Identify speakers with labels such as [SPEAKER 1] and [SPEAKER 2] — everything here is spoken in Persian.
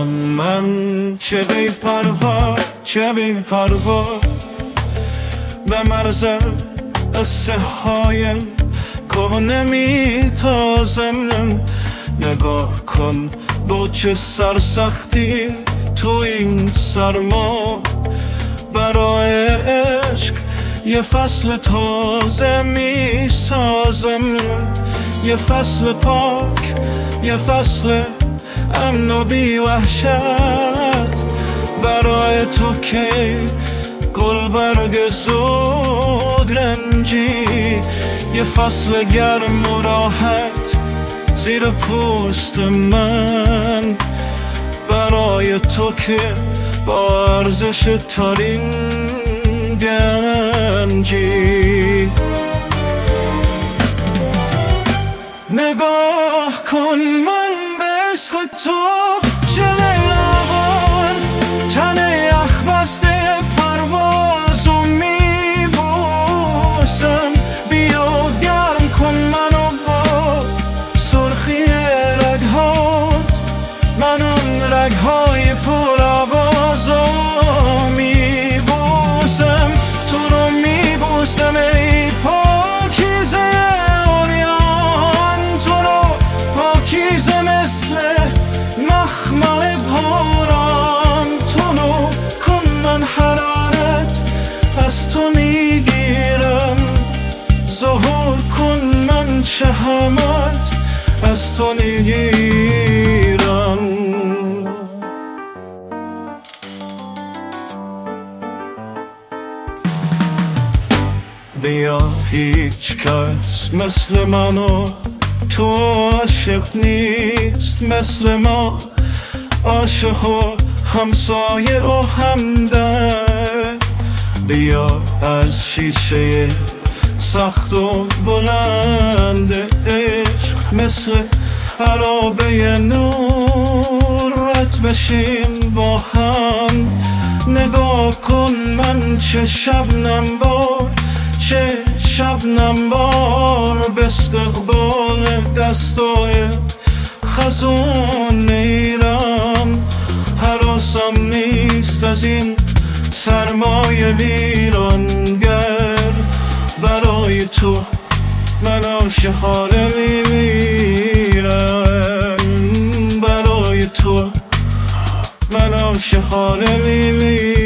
[SPEAKER 1] کن من چه بی پروا، چه بی پروا به مرز قصه های کهنه میتازم. نگاه کن با چه سرسختی تو این سرما برای عشق یه فصل تازه میسازم. یه فصل پاک، یه فصل امن و بی وحشت برای تو که گلبرگ زود رنجی. یه فصل گرم و راحت زیر پوست من برای تو که با ارزش ترین گنجی. نگاه کن من به عشق تو چه لیلاوار تن یخ بسته پروازو میبوسم. بیا گرم کن منو با سرخی رگهات، من اون رگهای پر آوازو میبوسم. تو رو میبوسم ای پاکیزه اوریان، تو رو پاکیزه مثل مخمل باران. تو رو کن من حرارت از تو میگیرم، ظهور کن من شهامت از تو میگیرم. بیا هیچ کس مثل منو تو عاشق نیست، مثل ما عاشق و همسایه و همدرد. بیا از شیشه سخت و بلند عشق مثل عرابه نور رد بشیم با هم. نگاه کن من چه شبنم بار، چه شبنم بار به استقبال دستای خزون میرم. هراسم نیست از این سرمایه ویرانگر، برای تو من عاشقانه میمیرم. برای تو من عاشقانه میمیرم.